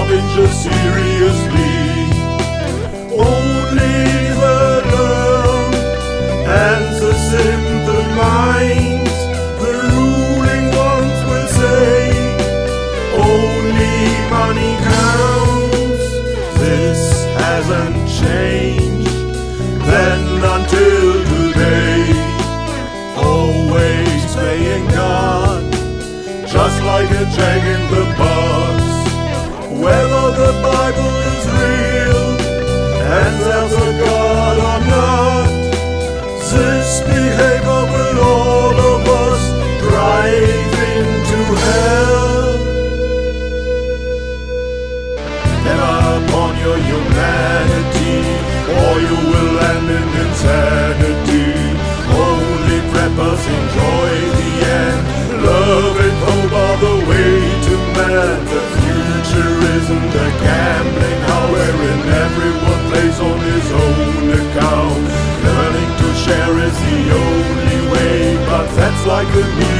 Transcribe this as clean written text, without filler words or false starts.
Harbinger seriously. Only the learned and the simple minds, the ruling ones will say, only money counts. This hasn't changed then until today. Always playing God, just like a jack in the box. Whether the Bible is real and there's a God or not, this behavior will all of us drive into hell. Never upon your humanity, or you will land in insanity. Only preppers enjoy the end. Love and hope are the way to man. The future isn't a gambling house wherein everyone plays on his own account. Learning to share is the only way, but that's like a meal